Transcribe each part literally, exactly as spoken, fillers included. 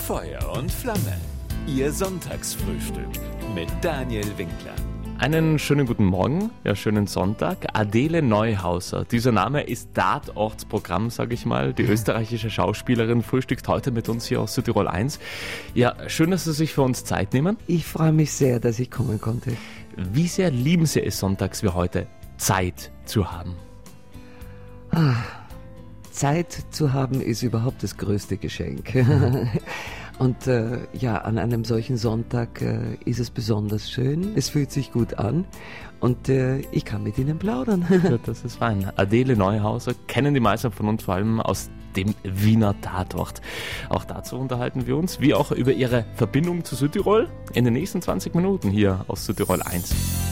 Feuer und Flamme. Ihr Sonntagsfrühstück mit Daniel Winkler. Einen schönen guten Morgen, ja, schönen Sonntag. Adele Neuhauser. Dieser Name ist Tatortsprogramm, sage ich mal. Die österreichische Schauspielerin frühstückt heute mit uns hier aus Südtirol eins. Ja, schön, dass Sie sich für uns Zeit nehmen. Ich freue mich sehr, dass ich kommen konnte. Wie sehr lieben Sie es sonntags wie heute, Zeit zu haben? Ah, Zeit zu haben ist überhaupt das größte Geschenk. Und äh, ja, an einem solchen Sonntag äh, ist es besonders schön. Es fühlt sich gut an und äh, ich kann mit Ihnen plaudern. Ja, das ist fein. Adele Neuhauser kennen die meisten von uns vor allem aus dem Wiener Tatort. Auch dazu unterhalten wir uns, wie auch über Ihre Verbindung zu Südtirol in den nächsten zwanzig Minuten hier aus Südtirol eins.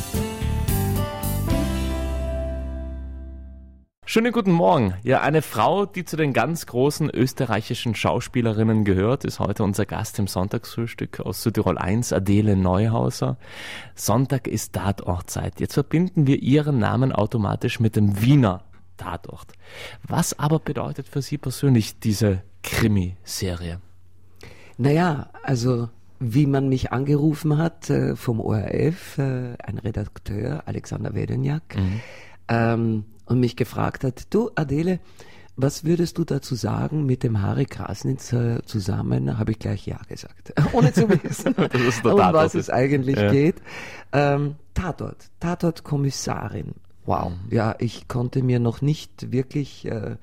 Schönen guten Morgen. Ja, eine Frau, die zu den ganz großen österreichischen Schauspielerinnen gehört, ist heute unser Gast im Sonntagsfrühstück aus Südtirol eins, Adele Neuhauser. Sonntag ist Tatortzeit. Jetzt verbinden wir ihren Namen automatisch mit dem Wiener Tatort. Was aber bedeutet für Sie persönlich diese Krimiserie? Naja, also wie man mich angerufen hat äh, vom O R F, äh, ein Redakteur, Alexander Wedenjak, mhm. ähm, und mich gefragt hat, du Adele, was würdest du dazu sagen mit dem Harry Krasnitz äh, zusammen, habe ich gleich ja gesagt, ohne zu wissen, das ist der um Tatort was es eigentlich ja. geht. Ähm, Tatort, Tatort-Kommissarin. Wow, mhm. ja, ich konnte mir noch nicht wirklich, äh,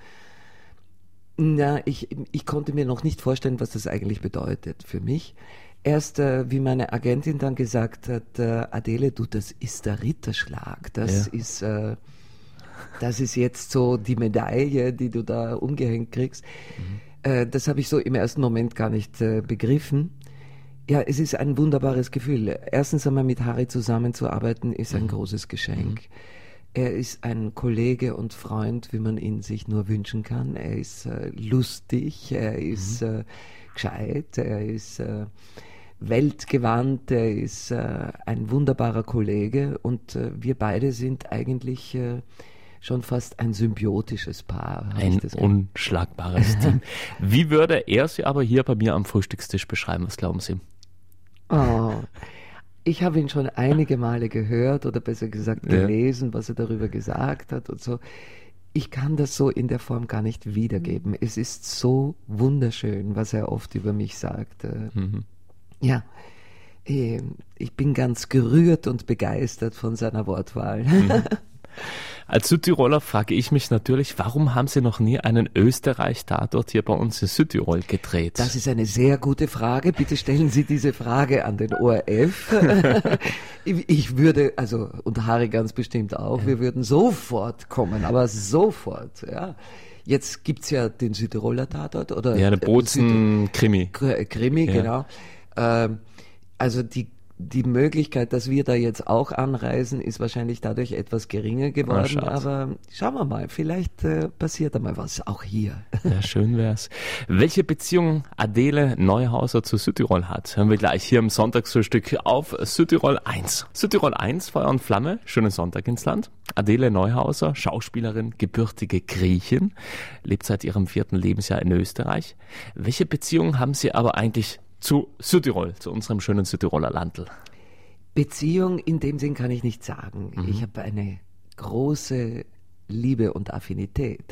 na, ich, ich konnte mir noch nicht vorstellen, was das eigentlich bedeutet für mich. Erst, äh, wie meine Agentin dann gesagt hat, äh, Adele, du, das ist der Ritterschlag, das ja. ist... Äh, Das ist jetzt so die Medaille, die du da umgehängt kriegst. Mhm. Äh, das habe ich so im ersten Moment gar nicht äh, begriffen. Ja, es ist ein wunderbares Gefühl. Erstens einmal mit Harry zusammenzuarbeiten, ist ein mhm. großes Geschenk. Mhm. Er ist ein Kollege und Freund, wie man ihn sich nur wünschen kann. Er ist äh, lustig, er ist mhm. äh, gescheit, er ist... Äh, weltgewandt, er ist äh, ein wunderbarer Kollege und äh, wir beide sind eigentlich äh, schon fast ein symbiotisches Paar. Ein unschlagbares Team. Wie würde er Sie aber hier bei mir am Frühstückstisch beschreiben? Was glauben Sie? Oh, ich habe ihn schon einige Male gehört oder besser gesagt gelesen, ja. was er darüber gesagt hat und so. Ich kann das so in der Form gar nicht wiedergeben. Es ist so wunderschön, was er oft über mich sagt. Mhm. Ja, ich bin ganz gerührt und begeistert von seiner Wortwahl. Mhm. Als Südtiroler frage ich mich natürlich, warum haben Sie noch nie einen Österreich-Tatort hier bei uns in Südtirol gedreht? Das ist eine sehr gute Frage. Bitte stellen Sie diese Frage an den O R F. Ich würde, also und Harry ganz bestimmt auch, wir würden sofort kommen, aber sofort, ja. Jetzt gibt's ja den Südtiroler Tatort oder ja, der Bozen-Krimi. Krimi, ja. genau. Also die, die Möglichkeit, dass wir da jetzt auch anreisen, ist wahrscheinlich dadurch etwas geringer geworden. Ah, aber schauen wir mal, vielleicht äh, passiert da mal was, auch hier. Ja, schön wär's. Welche Beziehung Adele Neuhauser zu Südtirol hat, hören wir gleich hier im Sonntagsfrühstück auf Südtirol eins. Südtirol eins, Feuer und Flamme, schönen Sonntag ins Land. Adele Neuhauser, Schauspielerin, gebürtige Griechin, lebt seit ihrem vierten Lebensjahr in Österreich. Welche Beziehung haben Sie aber eigentlich zu Südtirol, zu unserem schönen Südtiroler Landl? Beziehung in dem Sinn kann ich nicht sagen. Mhm. Ich habe eine große Liebe und Affinität.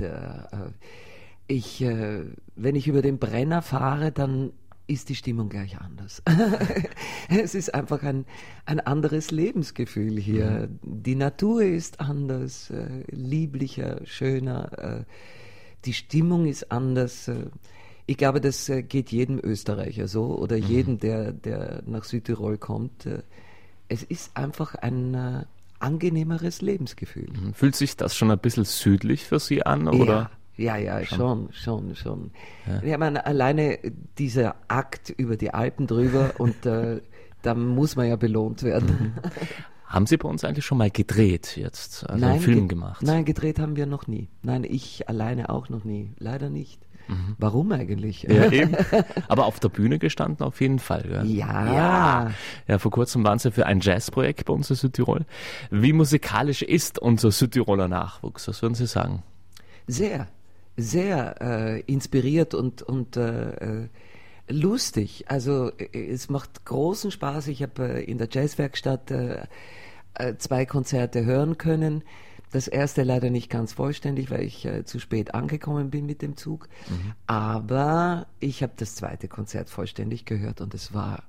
Ich, wenn ich über den Brenner fahre, dann ist die Stimmung gleich anders. Es ist einfach ein, ein anderes Lebensgefühl hier. Mhm. Die Natur ist anders, lieblicher, schöner. Die Stimmung ist anders. Ich glaube, das geht jedem Österreicher so oder mhm. jedem, der, der nach Südtirol kommt. Es ist einfach ein äh, angenehmeres Lebensgefühl. Fühlt sich das schon ein bisschen südlich für Sie an? Oder? Ja, ja, ja, schon, schon, schon. schon. Ja. Ich meine, alleine dieser Akt über die Alpen drüber und äh, da muss man ja belohnt werden. Mhm. Haben Sie bei uns eigentlich schon mal gedreht jetzt, also nein, einen Film ge- gemacht? Nein, gedreht haben wir noch nie. Nein, ich alleine auch noch nie. Leider nicht. Mhm. Warum eigentlich? Ja, eben. Aber auf der Bühne gestanden auf jeden Fall. Ja. Ja. ja. Ja, vor kurzem waren Sie für ein Jazzprojekt bei uns in Südtirol. Wie musikalisch ist unser Südtiroler Nachwuchs? Was würden Sie sagen? Sehr, sehr äh, inspiriert und, und äh, lustig. Also es macht großen Spaß. Ich habe äh, in der Jazzwerkstatt äh, äh, zwei Konzerte hören können. Das erste leider nicht ganz vollständig, weil ich äh, zu spät angekommen bin mit dem Zug. Mhm. Aber ich habe das zweite Konzert vollständig gehört und es war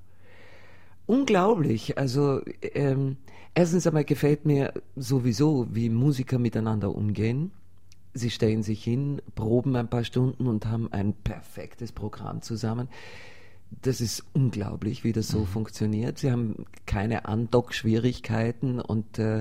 unglaublich. Also ähm, erstens einmal gefällt mir sowieso, wie Musiker miteinander umgehen. Sie stellen sich hin, proben ein paar Stunden und haben ein perfektes Programm zusammen. Das ist unglaublich, wie das so mhm. funktioniert. Sie haben keine Andock-Schwierigkeiten und äh,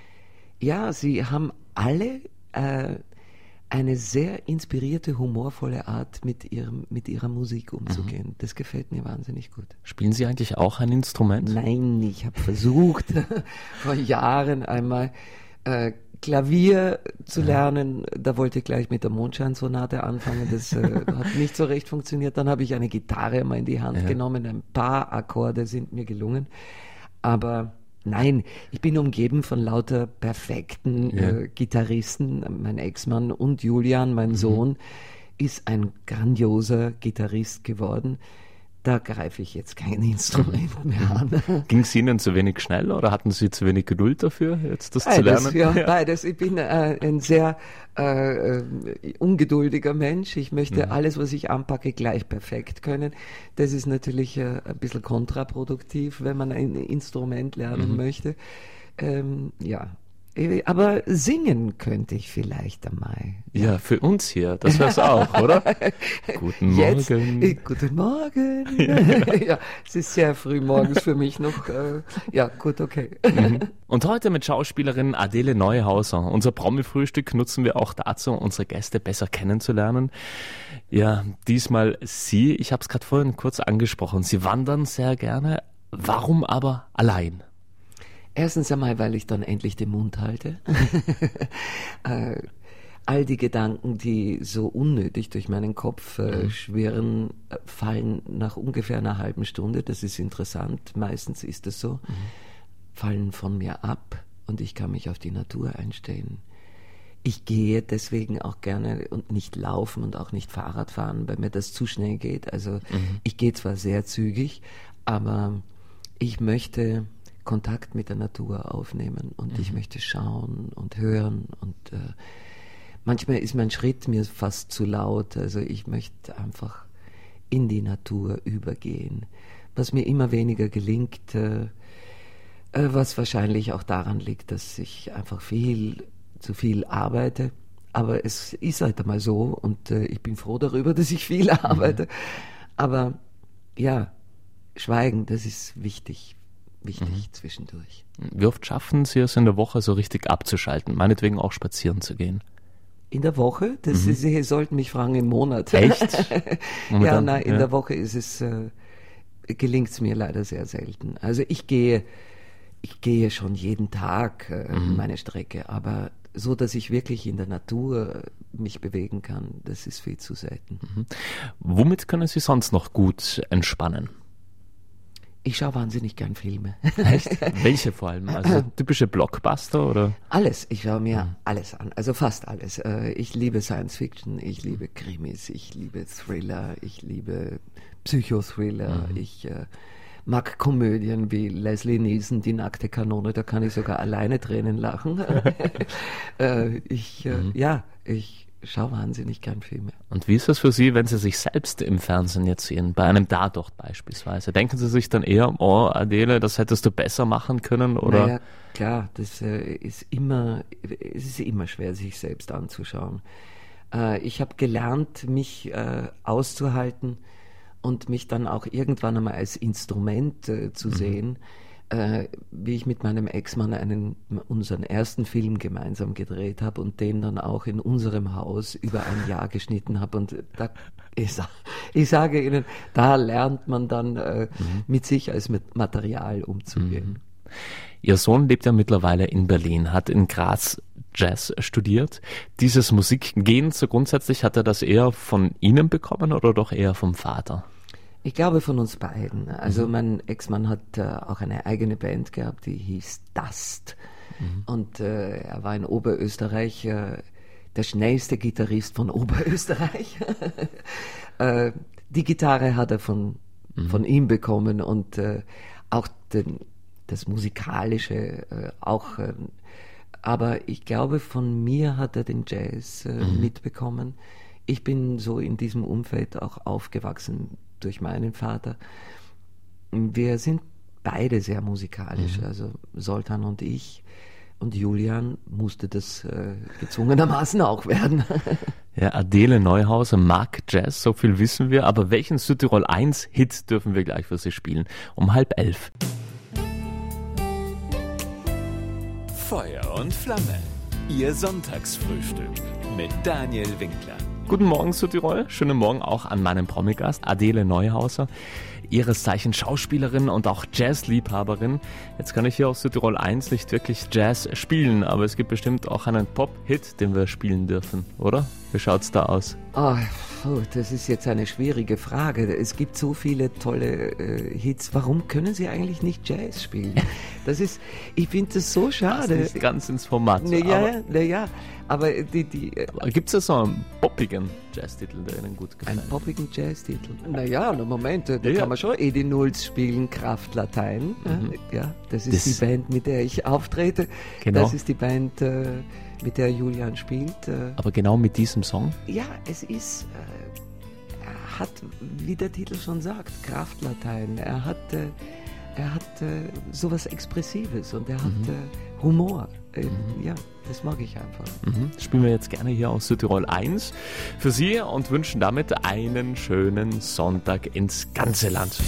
ja, sie haben alle äh, eine sehr inspirierte, humorvolle Art, mit ihrem, mit ihrer Musik umzugehen. Mhm. Das gefällt mir wahnsinnig gut. Spielen Sie eigentlich auch ein Instrument? Nein, ich habe versucht, vor Jahren einmal äh, Klavier zu lernen. Da wollte ich gleich mit der Mondscheinsonate anfangen. Das äh, hat nicht so recht funktioniert. Dann habe ich eine Gitarre mal in die Hand ja. genommen. Ein paar Akkorde sind mir gelungen. Aber nein, ich bin umgeben von lauter perfekten ja. äh, Gitarristen. Mein Ex-Mann und Julian, mein mhm. Sohn, ist ein grandioser Gitarrist geworden. Da greife ich jetzt kein Instrument mehr an. Ging es Ihnen zu wenig schnell oder hatten Sie zu wenig Geduld dafür, jetzt das beides, zu lernen? Ja, ja, beides. Ich bin äh, ein sehr äh, ungeduldiger Mensch. Ich möchte ja. alles, was ich anpacke, gleich perfekt können. Das ist natürlich äh, ein bisschen kontraproduktiv, wenn man ein Instrument lernen mhm. möchte. Ähm, ja. Aber singen könnte ich vielleicht einmal. Ja, ja für uns hier, das wär's auch, oder? Guten Jetzt, Morgen. Äh, guten Morgen. Ja, es ist sehr früh morgens für mich noch. Äh, ja, gut, okay. Mhm. Und heute mit Schauspielerin Adele Neuhauser. Unser Promi-Frühstück nutzen wir auch dazu, unsere Gäste besser kennenzulernen. Ja, diesmal Sie, ich habe es gerade vorhin kurz angesprochen, Sie wandern sehr gerne. Warum aber allein? Erstens einmal, weil ich dann endlich den Mund halte. äh, all die Gedanken, die so unnötig durch meinen Kopf äh, mhm. schwirren, fallen nach ungefähr einer halben Stunde. Das ist interessant. Meistens ist es so. Mhm. Fallen von mir ab und ich kann mich auf die Natur einstellen. Ich gehe deswegen auch gerne und nicht laufen und auch nicht Fahrrad fahren, weil mir das zu schnell geht. Also mhm. ich gehe zwar sehr zügig, aber ich möchte Kontakt mit der Natur aufnehmen und mhm. ich möchte schauen und hören und äh, manchmal ist mein Schritt mir fast zu laut, also ich möchte einfach in die Natur übergehen, was mir immer weniger gelingt, äh, äh, was wahrscheinlich auch daran liegt, dass ich einfach viel zu viel arbeite, aber es ist halt einmal so und äh, ich bin froh darüber, dass ich viel arbeite, mhm. aber ja, Schweigen, das ist wichtig. Wichtig mhm. zwischendurch. Wie oft schaffen Sie es in der Woche so richtig abzuschalten, meinetwegen auch spazieren zu gehen? In der Woche? Das mhm. ist, Sie sollten mich fragen im Monat. Echt? ja, nein, in ja. der Woche ist es, äh, gelingt es mir leider sehr selten. Also ich gehe, ich gehe schon jeden Tag äh, mhm. meine Strecke, aber so, dass ich wirklich in der Natur mich bewegen kann, das ist viel zu selten. Mhm. Womit können Sie sonst noch gut entspannen? Ich schaue wahnsinnig gern Filme. Echt? Welche vor allem? Also typische Blockbuster oder? Alles. Ich schaue mir mhm. alles an. Also fast alles. Ich liebe Science Fiction, ich liebe Krimis, ich liebe Thriller, ich liebe Psychothriller, mhm. ich äh, mag Komödien wie Leslie Nielsen, Die nackte Kanone, da kann ich sogar alleine Tränen lachen. äh, ich, äh, mhm. ja, ich schaue wahnsinnig gern Filme. Und wie ist das für Sie, wenn Sie sich selbst im Fernsehen jetzt sehen, bei einem Tatort beispielsweise? Denken Sie sich dann eher, oh Adele, das hättest du besser machen können? Oder? Naja, klar, das äh, ist immer, es ist immer schwer, sich selbst anzuschauen. Äh, ich habe gelernt, mich äh, auszuhalten und mich dann auch irgendwann einmal als Instrument äh, zu mhm. sehen. Äh, wie ich mit meinem Ex-Mann einen, unseren ersten Film gemeinsam gedreht habe und den dann auch in unserem Haus über ein Jahr geschnitten habe. Und da, ich, ich sage Ihnen, da lernt man dann äh, mhm. mit sich als mit Material umzugehen. Mhm. Ihr Sohn lebt ja mittlerweile in Berlin, hat in Graz Jazz studiert. Dieses Musikgehen so grundsätzlich, hat er das eher von Ihnen bekommen oder doch eher vom Vater? Ich glaube von uns beiden. Also mhm. mein Ex-Mann hat äh, auch eine eigene Band gehabt, die hieß Dust. Mhm. Und äh, er war in Oberösterreich äh, der schnellste Gitarrist von Oberösterreich. äh, die Gitarre hat er von, mhm. von ihm bekommen und äh, auch den, das Musikalische äh, auch. Äh, aber ich glaube, von mir hat er den Jazz äh, mhm. mitbekommen. Ich bin so in diesem Umfeld auch aufgewachsen durch meinen Vater. Wir sind beide sehr musikalisch, mhm. also Zoltan und ich. Und Julian musste das äh, gezwungenermaßen auch werden. Ja, Adele Neuhauser mag Jazz, so viel wissen wir. Aber welchen Südtirol eins Hit dürfen wir gleich für Sie spielen? Um halb elf. Feuer und Flamme. Ihr Sonntagsfrühstück mit Daniel Winkler. Guten Morgen Südtirol, schönen Morgen auch an meinen Promi-Gast Adele Neuhauser, ihres Zeichens Schauspielerin und auch Jazzliebhaberin. Jetzt kann ich hier auf Südtirol eins nicht wirklich Jazz spielen, aber es gibt bestimmt auch einen Pop-Hit, den wir spielen dürfen, oder? Wie schaut's da aus? Oh, oh, das ist jetzt eine schwierige Frage. Es gibt so viele tolle äh, Hits. Warum können Sie eigentlich nicht Jazz spielen? Das ist, ich finde das so schade. Das ist nicht ganz ins Format. Naja, naja, aber die, die. Gibt es ja so einen poppigen Jazztitel, der Ihnen gut gefällt? Einen poppigen Jazztitel? Naja, na Moment, da ja, kann ja. man schon Edi Nulz spielen, Kraft Latein. Mhm. Ja, das ist das die Band, mit der ich auftrete. Genau. Das ist die Band, äh, mit der Julian spielt. Äh. Aber genau mit diesem Song? Ja, es ist, äh, er hat, wie der Titel schon sagt, Kraft Latein. Er hat, äh, er hat äh, sowas Expressives und er hat mhm. äh, Humor. Äh, mhm. Ja, das mag ich einfach. Mhm. Das spielen wir jetzt gerne hier aus Südtirol eins für Sie und wünschen damit einen schönen Sonntag ins ganze Land.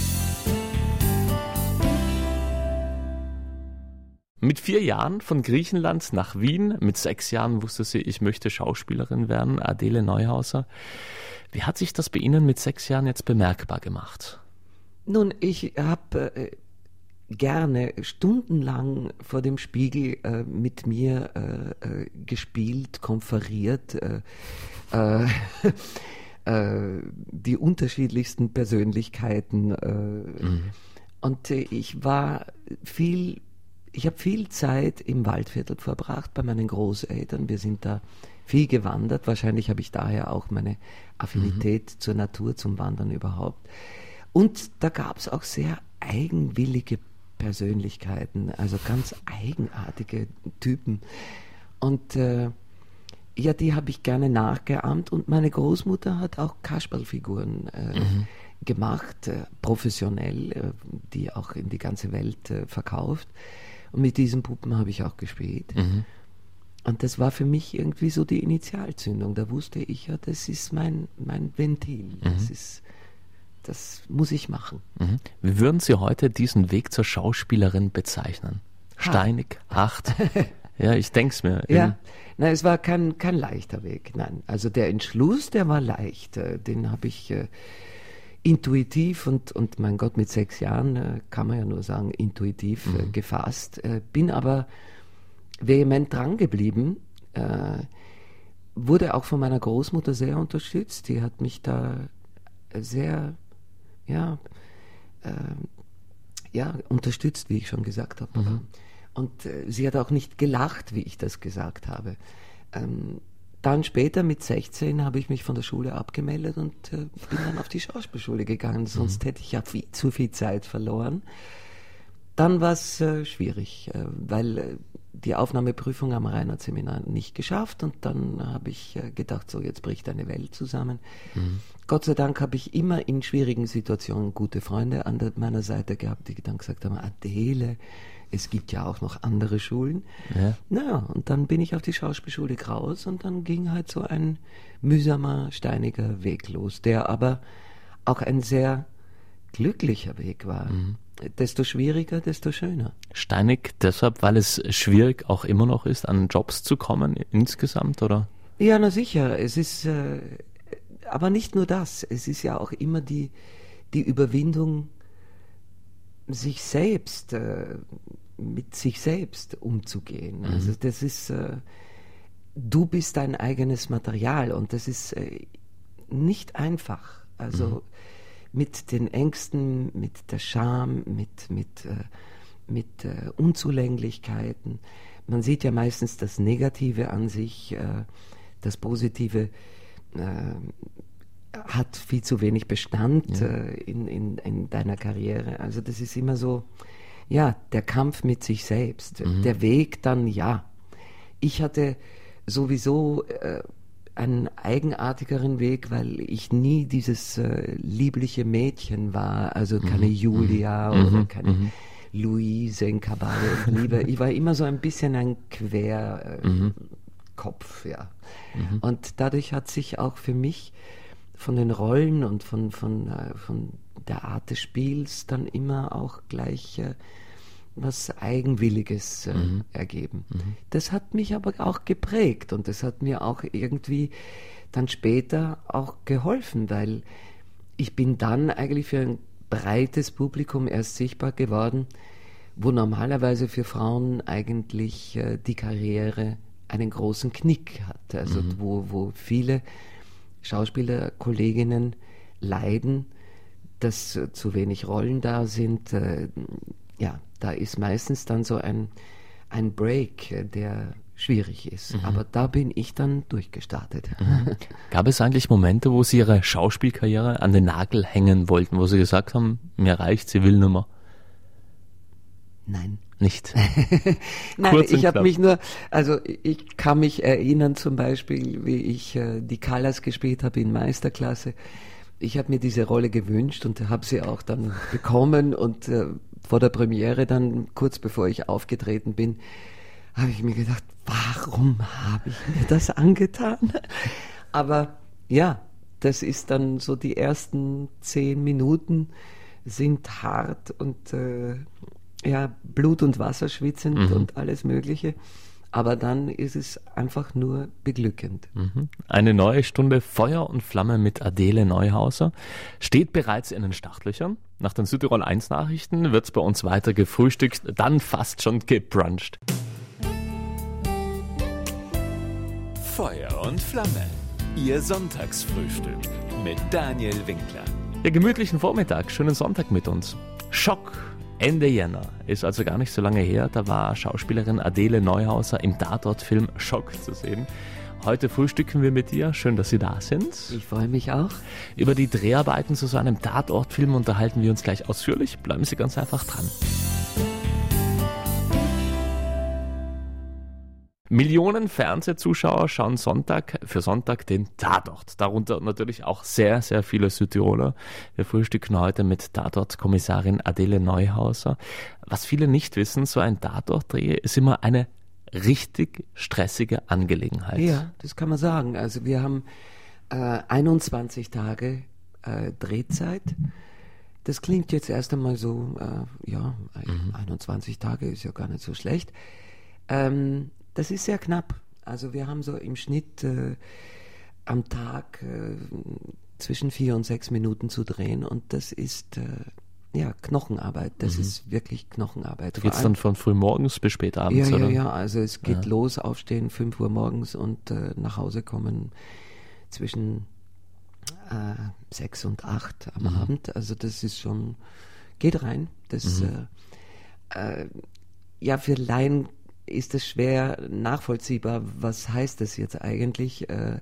Mit vier Jahren von Griechenland nach Wien, mit sechs Jahren wusste sie, ich möchte Schauspielerin werden, Adele Neuhauser. Wie hat sich das bei Ihnen mit sechs Jahren jetzt bemerkbar gemacht? Nun, ich habe äh, gerne stundenlang vor dem Spiegel äh, mit mir äh, äh, gespielt, konferiert, äh, äh, äh, die unterschiedlichsten Persönlichkeiten. Äh, mhm. Und äh, ich war viel... Ich habe viel Zeit im Waldviertel verbracht bei meinen Großeltern. Wir sind da viel gewandert. Wahrscheinlich habe ich daher auch meine Affinität mhm. zur Natur, zum Wandern überhaupt. Und da gab es auch sehr eigenwillige Persönlichkeiten, also ganz eigenartige Typen. Und äh, ja, die habe ich gerne nachgeahmt. Und meine Großmutter hat auch Kasperlfiguren äh, mhm. gemacht, äh, professionell, äh, die auch in die ganze Welt äh, verkauft. Und mit diesen Puppen habe ich auch gespielt. Mhm. Und das war für mich irgendwie so die Initialzündung. Da wusste ich ja, das ist mein, mein Ventil. Mhm. Das ist, das muss ich machen. Mhm. Wie würden Sie heute diesen Weg zur Schauspielerin bezeichnen? Steinig, hart? Ja, ich denke es mir. Ja, nein, es war kein, kein leichter Weg. Nein, also der Entschluss, der war leicht. Den habe ich äh, intuitiv und, und mein Gott, mit sechs Jahren äh, kann man ja nur sagen, intuitiv mhm. äh, gefasst. Äh, bin aber vehement dran geblieben. Äh, wurde auch von meiner Großmutter sehr unterstützt. Die hat mich da sehr, ja, äh, ja, unterstützt, wie ich schon gesagt habe. Mhm. Und äh, sie hat auch nicht gelacht, wie ich das gesagt habe. Ähm, Dann später mit sechzehn habe ich mich von der Schule abgemeldet und äh, bin dann auf die Schauspielschule gegangen, sonst mhm. hätte ich ja viel, zu viel Zeit verloren. Dann war es äh, schwierig, äh, weil äh, die Aufnahmeprüfung am Reinhardt-Seminar nicht geschafft und dann habe ich äh, gedacht, so jetzt bricht eine Welt zusammen. Mhm. Gott sei Dank habe ich immer in schwierigen Situationen gute Freunde an der, meiner Seite gehabt, die dann gesagt haben, Adele, es gibt ja auch noch andere Schulen. Ja. Naja, und dann bin ich auf die Schauspielschule Kraus und dann ging halt so ein mühsamer, steiniger Weg los, der aber auch ein sehr glücklicher Weg war. Mhm. Desto schwieriger, desto schöner. Steinig deshalb, weil es schwierig auch immer noch ist, an Jobs zu kommen insgesamt, oder? Ja, na sicher. Es ist, äh, aber nicht nur das. Es ist ja auch immer die, die Überwindung, sich selbst, äh, mit sich selbst umzugehen. Mhm. Also das ist, äh, du bist dein eigenes Material und das ist äh, nicht einfach. Also mhm. mit den Ängsten, mit der Scham, mit, mit, äh, mit äh, Unzulänglichkeiten. Man sieht ja meistens das Negative an sich, äh, das Positive äh, hat viel zu wenig Bestand Ja. äh, in, in, in deiner Karriere. Also das ist immer so, ja, der Kampf mit sich selbst. Mhm. Der Weg dann, ja. Ich hatte sowieso äh, einen eigenartigeren Weg, weil ich nie dieses äh, liebliche Mädchen war, also keine Mhm. Julia Mhm. oder keine Mhm. Luise in Kabale und Liebe. Ich war immer so ein bisschen ein Querkopf, äh, Mhm. Kopf, ja. Mhm. Und dadurch hat sich auch für mich von den Rollen und von, von, äh, von der Art des Spiels dann immer auch gleich äh, was Eigenwilliges äh, Mhm. ergeben. Mhm. Das hat mich aber auch geprägt und das hat mir auch irgendwie dann später auch geholfen, weil ich bin dann eigentlich für ein breites Publikum erst sichtbar geworden, wo normalerweise für Frauen eigentlich äh, die Karriere einen großen Knick hat. Also Mhm. wo, wo viele Schauspielerkolleginnen leiden, dass äh, zu wenig Rollen da sind. Äh, ja, da ist meistens dann so ein, ein Break, äh, der schwierig ist. Mhm. Aber da bin ich dann durchgestartet. Mhm. Gab es eigentlich Momente, wo Sie Ihre Schauspielkarriere an den Nagel hängen wollten, wo Sie gesagt haben, mir reicht, sie will nimmer? Nein. Nicht? Nein, Kurz und ich habe knapp. mich nur, also ich kann mich erinnern zum Beispiel, wie ich äh, die Callas gespielt habe in Meisterklasse. Ich habe mir diese Rolle gewünscht und habe sie auch dann bekommen und äh, vor der Premiere dann, kurz bevor ich aufgetreten bin, habe ich mir gedacht, warum habe ich mir das angetan? Aber ja, das ist dann so, die ersten zehn Minuten sind hart und äh, ja, Blut und Wasser schwitzend Mhm. und alles Mögliche. Aber dann ist es einfach nur beglückend. Mhm. Eine neue Stunde Feuer und Flamme mit Adele Neuhauser steht bereits in den Startlöchern. Nach den Südtirol eins Nachrichten wird es bei uns weiter gefrühstückt, dann fast schon gebruncht. Feuer und Flamme. Ihr Sonntagsfrühstück mit Daniel Winkler. Ja, gemütlichen Vormittag, schönen Sonntag mit uns. Schock, Ende Jänner, ist also gar nicht so lange her, da war Schauspielerin Adele Neuhauser im Tatortfilm Schock zu sehen. Heute frühstücken wir mit ihr, schön, dass Sie da sind. Ich freue mich auch. Über die Dreharbeiten zu so einem Tatortfilm unterhalten wir uns gleich ausführlich, bleiben Sie ganz einfach dran. Millionen Fernsehzuschauer schauen Sonntag für Sonntag den Tatort. Darunter natürlich auch sehr, sehr viele Südtiroler. Wir frühstücken heute mit Tatortkommissarin Adele Neuhauser. Was viele nicht wissen, so ein Tatortdreh ist immer eine richtig stressige Angelegenheit. Ja, das kann man sagen. Also wir haben äh, einundzwanzig Tage äh, Drehzeit. Das klingt jetzt erst einmal so, äh, ja, Mhm. einundzwanzig Tage ist ja gar nicht so schlecht. Ähm, das ist sehr knapp. Also wir haben so im Schnitt äh, am Tag äh, zwischen vier und sechs Minuten zu drehen und das ist äh, ja Knochenarbeit. Das Mhm. ist wirklich Knochenarbeit. Da Vor geht's allem- dann von früh morgens bis spät abends, ja, oder? ja, ja, also es geht Ja. los, aufstehen, fünf Uhr morgens und äh, nach Hause kommen zwischen äh, sechs und acht am Mhm. Abend. Also das ist schon, geht rein. Das, Mhm. äh, äh, ja, für Laien ist es schwer nachvollziehbar. Was heißt das jetzt eigentlich? Äh,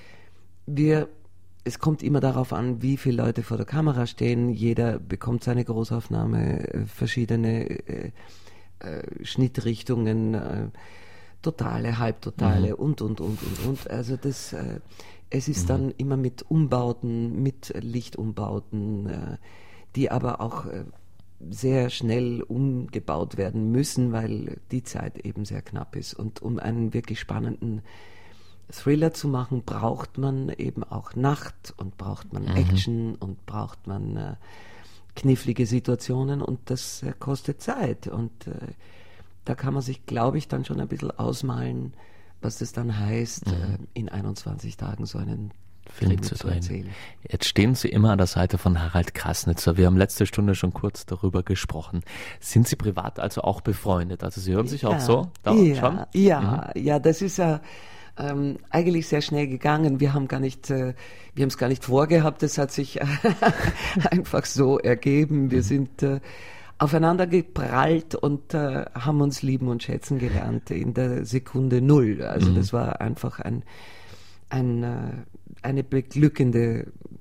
wir Es kommt immer darauf an, wie viele Leute vor der Kamera stehen. Jeder bekommt seine Großaufnahme, äh, verschiedene äh, äh, Schnittrichtungen, äh, totale, halbtotale Mhm. und, und, und, und, und. Also das, äh, es ist Mhm. dann immer mit Umbauten, mit Lichtumbauten, äh, die aber auch äh, sehr schnell umgebaut werden müssen, weil die Zeit eben sehr knapp ist. Und um einen wirklich spannenden Thriller zu machen, braucht man eben auch Nacht und braucht man Mhm. Action und braucht man äh, knifflige Situationen und das äh, kostet Zeit. Und äh, da kann man sich, glaube ich, dann schon ein bisschen ausmalen, was das dann heißt, Mhm. äh, in einundzwanzig Tagen so einen Film Krimi zu zu drehen. erzählen. Jetzt stehen Sie immer an der Seite von Harald Krasnitzer. Wir haben letzte Stunde schon kurz darüber gesprochen. Sind Sie privat also auch befreundet? Also Sie hören sich auch so? Da ja, schon? ja, ja, das ist ja ähm, eigentlich sehr schnell gegangen. Wir haben gar nicht, äh, wir haben es gar nicht vorgehabt. Das hat sich einfach so ergeben. Wir sind äh, aufeinander geprallt und äh, haben uns lieben und schätzen gelernt in der Sekunde null. Also Mhm. das war einfach ein, ein, äh, eine beglückende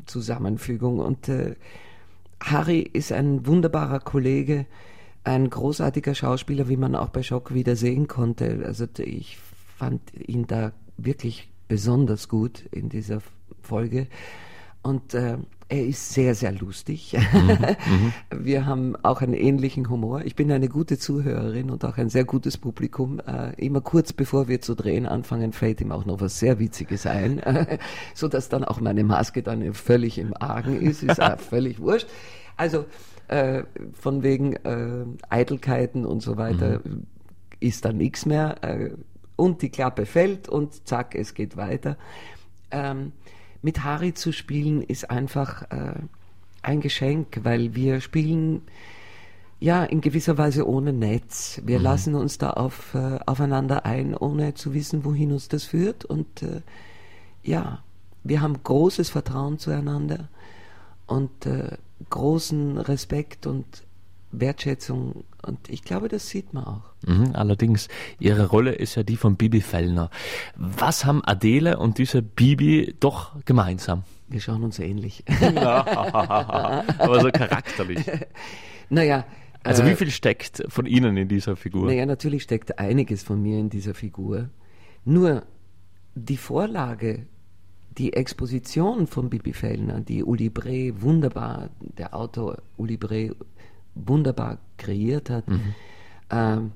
Zusammenfügung. Und äh, Harry ist ein wunderbarer Kollege, ein großartiger Schauspieler, wie man auch bei Schock wieder sehen konnte. Also ich fand ihn da wirklich besonders gut in dieser Folge. Und äh, er ist sehr, sehr lustig. Mhm, Wir haben auch einen ähnlichen Humor. Ich bin eine gute Zuhörerin und auch ein sehr gutes Publikum. Äh, immer kurz bevor wir zu drehen anfangen, fällt ihm auch noch was sehr Witziges ein, so dass dann auch meine Maske dann völlig im Argen ist. Ist auch völlig wurscht. Also äh, von wegen äh, Eitelkeiten und so weiter mhm. ist da nichts mehr. Äh, und die Klappe fällt und zack, es geht weiter. Ähm, Mit Harry zu spielen ist einfach äh, ein Geschenk, weil wir spielen ja in gewisser Weise ohne Netz. Wir mhm. lassen uns da auf, äh, aufeinander ein, ohne zu wissen, wohin uns das führt. Und äh, ja, wir haben großes Vertrauen zueinander und äh, großen Respekt und Wertschätzung, und ich glaube, das sieht man auch. Mhm, allerdings, Ihre Rolle ist ja die von Bibi Fellner. Was haben Adele und diese Bibi doch gemeinsam? Wir schauen uns ähnlich. Aber so charakterlich. Naja. Also äh, wie viel steckt von Ihnen in dieser Figur? Naja, natürlich steckt einiges von mir in dieser Figur. Nur die Vorlage, die Exposition von Bibi Fellner, die Uli Bre wunderbar, der Autor Uli Bre wunderbar kreiert hat, mhm. ähm,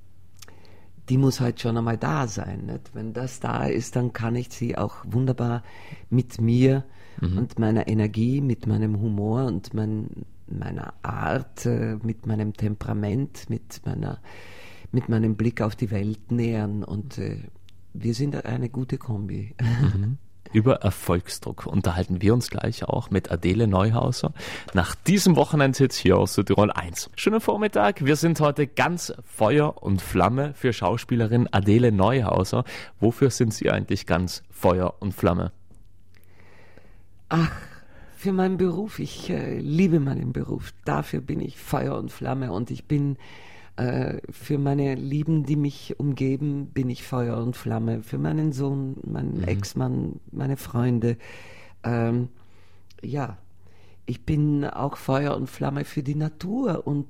die muss halt schon einmal da sein. Nicht? Wenn das da ist, dann kann ich sie auch wunderbar mit mir mhm. und meiner Energie, mit meinem Humor und mein, meiner Art, äh, mit meinem Temperament, mit meiner, mit meinem Blick auf die Welt nähern. Und äh, wir sind eine gute Kombi. Mhm. Über Erfolgsdruck unterhalten wir uns gleich auch mit Adele Neuhauser nach diesem Wochenendhit hier aus Südtirol eins. Schönen Vormittag, wir sind heute ganz Feuer und Flamme für Schauspielerin Adele Neuhauser. Wofür sind Sie eigentlich ganz Feuer und Flamme? Ach, für meinen Beruf. Ich äh, liebe meinen Beruf. Dafür bin ich Feuer und Flamme, und ich bin für meine Lieben, die mich umgeben, bin ich Feuer und Flamme. Für meinen Sohn, meinen mhm. Ex-Mann, meine Freunde. Ähm, ja, ich bin auch Feuer und Flamme für die Natur, und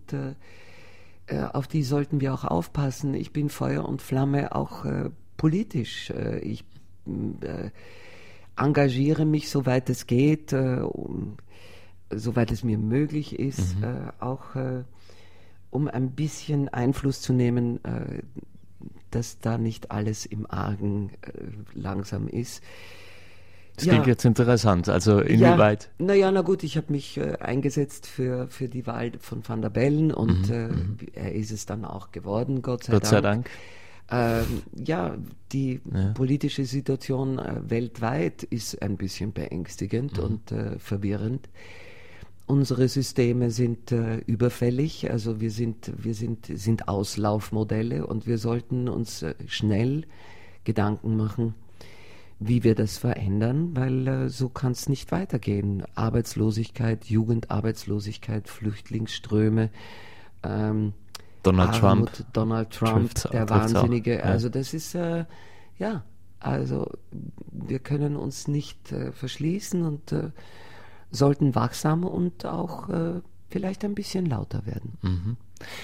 äh, auf die sollten wir auch aufpassen. Ich bin Feuer und Flamme auch äh, politisch. Äh, ich äh, engagiere mich, soweit es geht, äh, um, soweit es mir möglich ist, mhm. äh, auch äh, um ein bisschen Einfluss zu nehmen, äh, dass da nicht alles im Argen äh, langsam ist. Das klingt ja jetzt interessant, also inwieweit? Ja, naja, na gut, ich habe mich äh, eingesetzt für, für die Wahl von Van der Bellen, und mhm, äh, mhm. er ist es dann auch geworden, Gott sei Gott sei Dank. Dank. Ähm, ja, die ja. politische Situation äh, weltweit ist ein bisschen beängstigend mhm. und äh, verwirrend. Unsere Systeme sind äh, überfällig, also wir sind, wir sind, sind Auslaufmodelle, und wir sollten uns äh, schnell Gedanken machen, wie wir das verändern, weil äh, so kann es nicht weitergehen. Arbeitslosigkeit, Jugendarbeitslosigkeit, Flüchtlingsströme, ähm, Donald Armut, Trump, Donald Trump, trifft's, der trifft's Wahnsinnige. auch, ja. Also das ist, äh, ja, also wir können uns nicht äh, verschließen und äh, sollten wachsam und auch äh, vielleicht ein bisschen lauter werden. Mhm.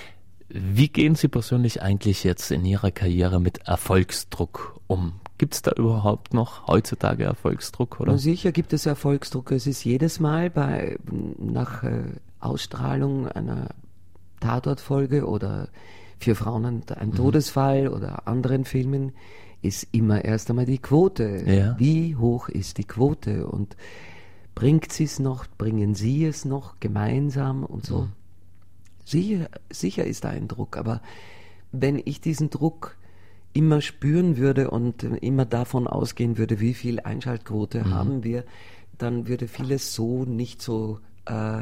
Wie gehen Sie persönlich eigentlich jetzt in Ihrer Karriere mit Erfolgsdruck um? Gibt es da überhaupt noch heutzutage Erfolgsdruck? Oder? Na sicher gibt es Erfolgsdruck. Es ist jedes Mal bei, nach äh, Ausstrahlung einer Tatortfolge oder Vier Frauen und ein mhm. Todesfall oder anderen Filmen ist immer erst einmal die Quote. Ja. Wie hoch ist die Quote? Und bringt sie es noch, bringen sie es noch gemeinsam und so. Mhm. Sicher, sicher ist da ein Druck, aber wenn ich diesen Druck immer spüren würde und immer davon ausgehen würde, wie viel Einschaltquote mhm. haben wir, dann würde vieles so nicht so äh,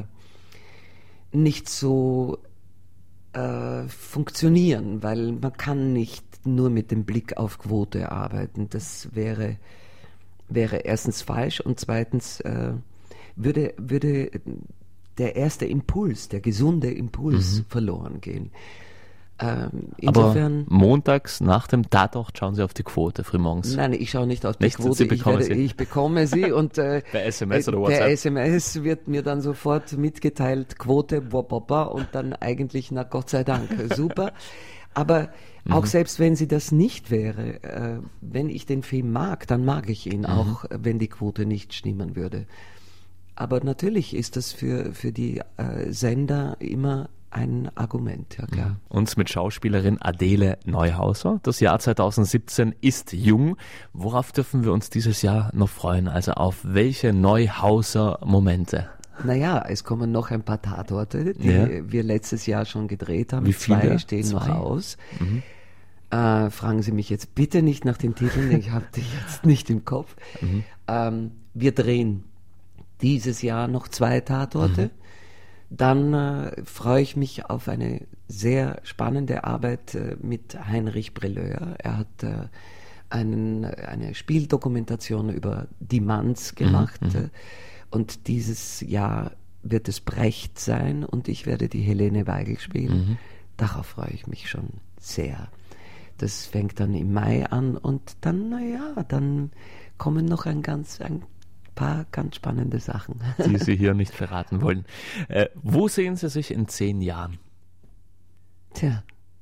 nicht so äh, funktionieren, weil man kann nicht nur mit dem Blick auf Quote arbeiten. Das wäre wäre erstens falsch, und zweitens äh, würde, würde der erste Impuls, der gesunde Impuls mhm. verloren gehen. Ähm, insofern. Aber montags nach dem Tatort schauen Sie auf die Quote frühmorgens. Nein, ich schaue nicht auf die Nicht? Quote. Sie Ich, bekommen werde, sie. ich bekomme sie und äh, Per S M S oder äh, WhatsApp? per S M S wird mir dann sofort mitgeteilt, Quote, boah, boah, boah, und dann eigentlich, na Gott sei Dank, super. Aber auch Mhm. selbst wenn sie das nicht wäre, äh, wenn ich den Film mag, dann mag ich ihn, Mhm. auch äh, wenn die Quote nicht stimmen würde. Aber natürlich ist das für, für die äh, Sender immer ein Argument, ja klar. Uns mit Schauspielerin Adele Neuhauser. Das Jahr zweitausendsiebzehn ist jung. Worauf dürfen wir uns dieses Jahr noch freuen? Also auf welche Neuhauser-Momente? Naja, es kommen noch ein paar Tatorte, die Ja. wir letztes Jahr schon gedreht haben. Wie viele? Zwei stehen Zwei? noch aus. Äh, fragen Sie mich jetzt bitte nicht nach den Titeln, ich habe die jetzt nicht im Kopf. Ähm, wir drehen dieses Jahr noch zwei Tatorte. Dann äh, freue ich mich auf eine sehr spannende Arbeit äh, mit Heinrich Brelleur. Er hat äh, einen, eine Spieldokumentation über die Manns gemacht. Äh, und dieses Jahr wird es Brecht sein und ich werde die Helene Weigel spielen. Darauf freue ich mich schon sehr. Das fängt dann im Mai an und dann, naja, dann kommen noch ein ganz, ein paar ganz spannende Sachen. Die Sie hier nicht verraten wollen. Äh, wo sehen Sie sich in zehn Jahren? Tja.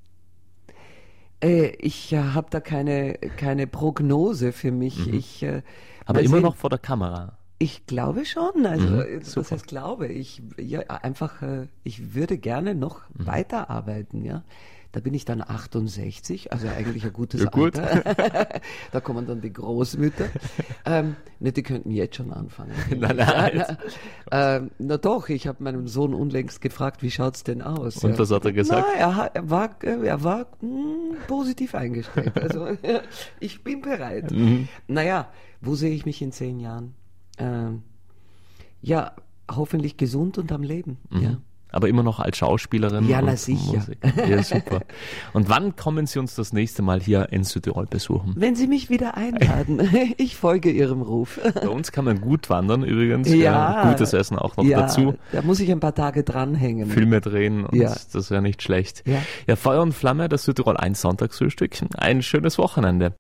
Äh, ich äh, habe da keine, keine Prognose für mich. Ich, äh, Aber mal immer sehen. noch vor der Kamera. Ich glaube schon. Also, Mhm, äh, super. was heißt glaube? Ich, ja, einfach, äh, ich würde gerne noch Mhm. weiterarbeiten, ja. Da bin ich dann achtundsechzig, also eigentlich ein gutes Ja, gut. Alter. Da kommen dann die Großmütter. ähm, ne, die könnten jetzt schon anfangen. Nein, nein. ähm, na doch, ich habe meinen Sohn unlängst gefragt, wie schaut's denn aus? Und Ja. was hat er gesagt? Na, er, hat- er war, äh, er war mh, positiv eingestellt. Also ich bin bereit. Mhm. Naja, wo sehe ich mich in zehn Jahren? Ähm, ja, hoffentlich gesund und am Leben. Ja. Aber immer noch als Schauspielerin. Ja, na und sicher. Musik. Ja, super. Und wann kommen Sie uns das nächste Mal hier in Südtirol besuchen? Wenn Sie mich wieder einladen, ich folge Ihrem Ruf. Bei uns kann man gut wandern übrigens. Ja. Gutes Essen auch noch Ja, dazu. da muss ich ein paar Tage dranhängen. Filme drehen und Ja. das wäre nicht schlecht. Ja. ja, Feuer und Flamme, das Südtirol eins Sonntagsfrühstück. Ein schönes Wochenende.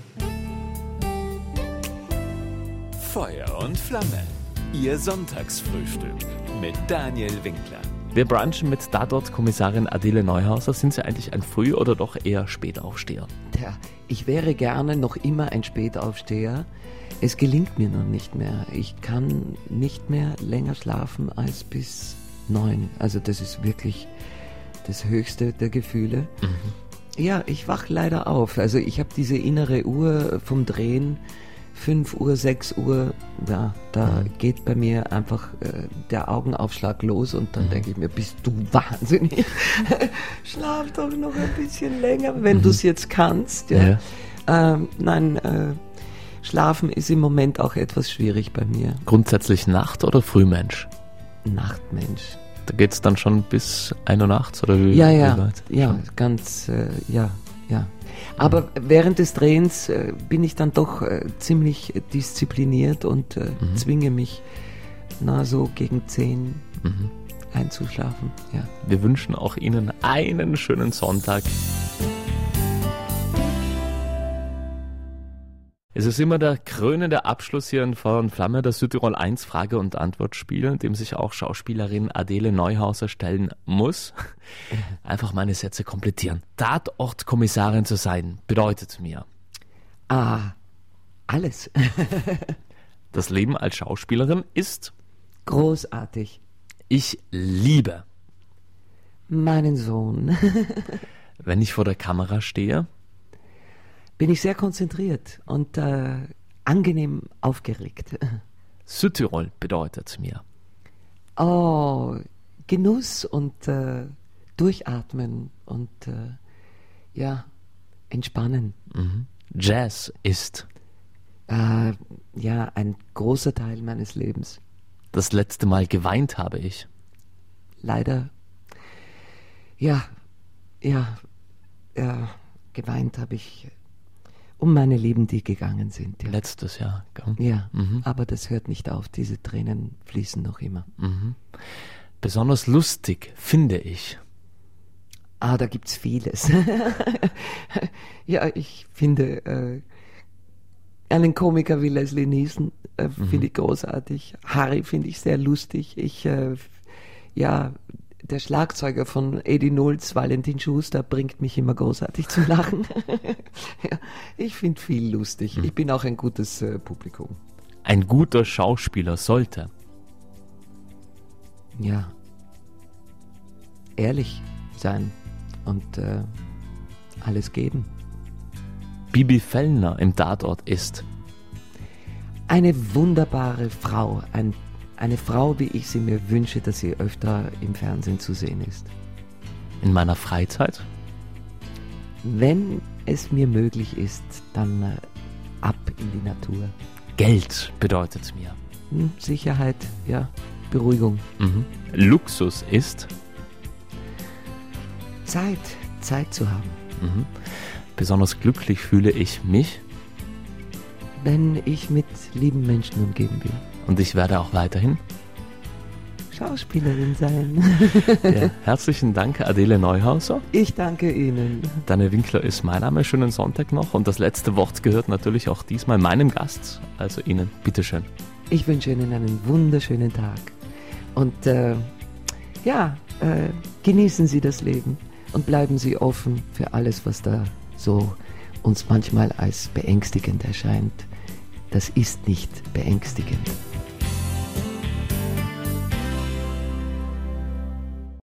Feuer und Flamme. Ihr Sonntagsfrühstück mit Daniel Winkler. Wir brunchen mit Tatort-Kommissarin Adele Neuhauser. Sind Sie eigentlich ein Früh- oder doch eher Spätaufsteher? Tja, ich wäre gerne noch immer ein Spätaufsteher. Es gelingt mir noch nicht mehr. Ich kann nicht mehr länger schlafen als bis neun. Also das ist wirklich das höchste der Gefühle. Ja, ich wach leider auf. Also ich habe diese innere Uhr vom Drehen. fünf Uhr, sechs Uhr, ja, da geht bei mir einfach äh, der Augenaufschlag los und dann denke ich mir, bist du wahnsinnig? Schlaf doch noch ein bisschen länger, wenn du es jetzt kannst. Ja. Ähm, nein, äh, Schlafen ist im Moment auch etwas schwierig bei mir. Grundsätzlich Nacht- oder Frühmensch? Nachtmensch. Da geht's dann schon bis ein Uhr nachts oder wie? Ja, wie ja, weit? ja, ganz, äh, ja, ja. Aber während des Drehens äh, bin ich dann doch äh, ziemlich diszipliniert und äh, zwinge mich, na so gegen zehn einzuschlafen. Ja. Wir wünschen auch Ihnen einen schönen Sonntag. Es ist immer der krönende Abschluss hier in Feuer und Flamme, das Südtirol eins Frage- und Antwortspiel, in dem sich auch Schauspielerin Adele Neuhauser stellen muss. Einfach meine Sätze komplettieren. Tatortkommissarin zu sein bedeutet mir: Ah, alles. Das Leben als Schauspielerin ist: Großartig. Ich liebe, Meinen Sohn. wenn ich vor der Kamera stehe. Bin ich sehr konzentriert und äh, angenehm aufgeregt. Südtirol bedeutet mir: Oh, Genuss und äh, Durchatmen und äh, ja, entspannen. Jazz ist Äh, ja, ein großer Teil meines Lebens. das letzte Mal geweint habe ich. Leider, ja, ja, ja, geweint habe ich um meine Lieben, die gegangen sind. Ja, Letztes Jahr. Gell? ja aber das hört nicht auf. Diese Tränen fließen noch immer. Besonders lustig finde ich. Ah, da gibt's vieles. Ja, ich finde äh, einen Komiker wie Leslie Nielsen äh, Mhm. finde ich großartig. Harry finde ich sehr lustig. Ich, äh, ja, der Schlagzeuger von Eddie Nulz, Valentin Schuster, bringt mich immer großartig zum Lachen. Ja, ich finde viel lustig. Mhm. Ich bin auch ein gutes äh, Publikum. Ein guter Schauspieler sollte. Ja, ehrlich sein und äh, alles geben. Bibi Fellner im Tatort ist. Eine wunderbare Frau, ein, eine Frau, wie ich sie mir wünsche, dass sie öfter im Fernsehen zu sehen ist. In meiner Freizeit. Wenn es mir möglich ist, dann äh, ab in die Natur. Geld bedeutet mir. Hm, Sicherheit, ja, Beruhigung. Mhm. Luxus ist. Zeit, Zeit zu haben. Mhm. Besonders glücklich fühle ich mich. Wenn ich mit lieben Menschen umgeben bin. Und ich werde auch weiterhin. Schauspielerin sein. Ja, herzlichen Dank, Adele Neuhauser. Ich danke Ihnen. Daniel Winkler ist mein Name. Schönen Sonntag noch. Und das letzte Wort gehört natürlich auch diesmal meinem Gast, also Ihnen. Bitteschön. Ich wünsche Ihnen einen wunderschönen Tag. Und äh, ja, äh, genießen Sie das Leben und bleiben Sie offen für alles, was da so uns manchmal als beängstigend erscheint. Das ist nicht beängstigend.